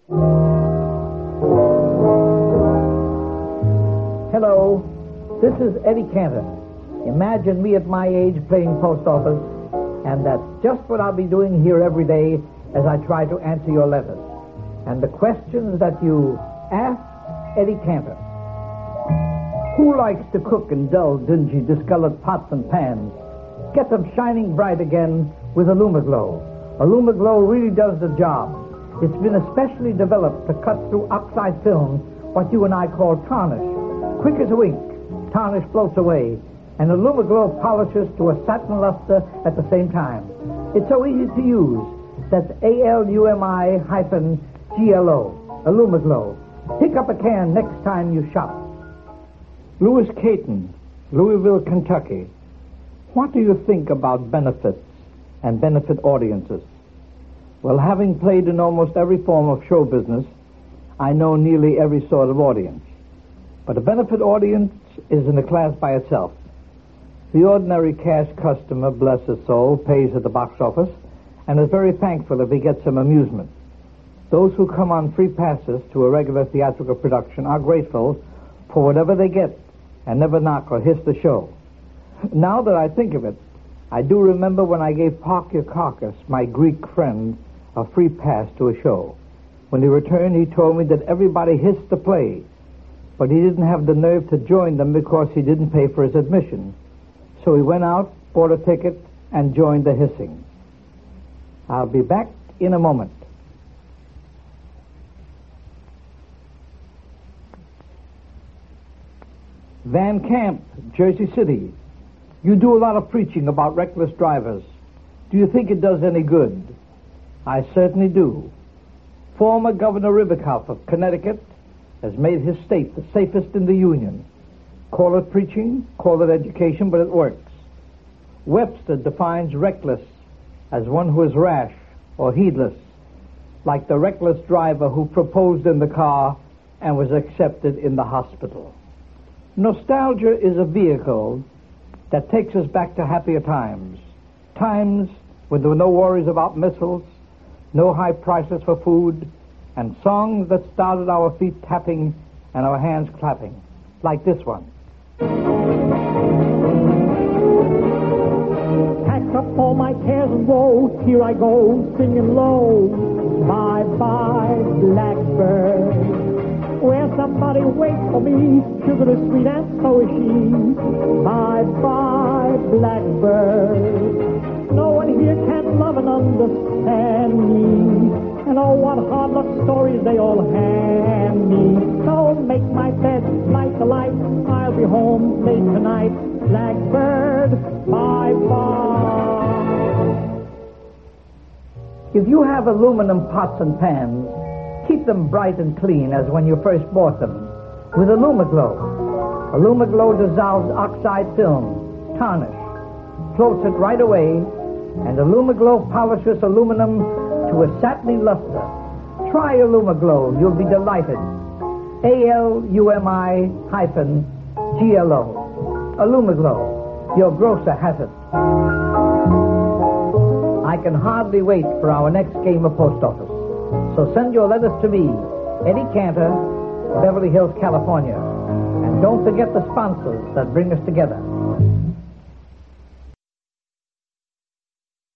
Hello, this is Eddie Cantor. Imagine me at my age playing post office, and that's just what I'll be doing here every day as I try to answer your letters. And the questions that you ask Eddie Cantor. Who likes to cook in dull, dingy, discolored pots and pans? Get them shining bright again with Illumiglow. Illumiglow really does the job. It's been especially developed to cut through oxide film, what you and I call tarnish. Quick as a wink, tarnish floats away, and Illumiglow polishes to a satin luster at the same time. It's so easy to use. That's ALUMI-GLO, Illumiglow. Pick up a can next time you shop. Louis Caton, Louisville, Kentucky. What do you think about benefits and benefit audiences? Well, having played in almost every form of show business, I know nearly every sort of audience. But a benefit audience is in a class by itself. The ordinary cash customer, bless his soul, pays at the box office and is very thankful if he gets some amusement. Those who come on free passes to a regular theatrical production are grateful for whatever they get and never knock or hiss the show. Now that I think of it, I do remember when I gave Parkyakakis, my Greek friend, a free pass to a show. When he returned, he told me that everybody hissed the play, but he didn't have the nerve to join them because he didn't pay for his admission. So he went out, bought a ticket, and joined the hissing. I'll be back in a moment. Van Camp, Jersey City. You do a lot of preaching about reckless drivers. Do you think it does any good? I certainly do. Former Governor Ribicoff of Connecticut has made his state the safest in the Union. Call it preaching, call it education, but it works. Webster defines reckless as one who is rash or heedless, like the reckless driver who proposed in the car and was accepted in the hospital. Nostalgia is a vehicle that takes us back to happier times. Times when there were no worries about missiles, no high prices for food, and songs that started our feet tapping and our hands clapping, like this one. Packed up all my cares and woes, here I go, singing low. Bye-bye, blackbird. Where somebody waits for me, sugar is sweet and so is she. Bye-bye, blackbird. No one here can love and understand me. And oh, what hard luck stories they all hand me. So make my bed, light the light, I'll be home late tonight. Blackbird, bye-bye. If you have aluminum pots and pans, keep them bright and clean as when you first bought them with Illumiglow. Illumiglow dissolves oxide film, tarnish, floats it right away, and Illumiglow polishes aluminum to a satiny luster. Try Illumiglow. You'll be delighted. ALUMI-GLO. Illumiglow. Your grocer has it. I can hardly wait for our next game of post office. So send your letters to me, Eddie Cantor, Beverly Hills, California. And don't forget the sponsors that bring us together.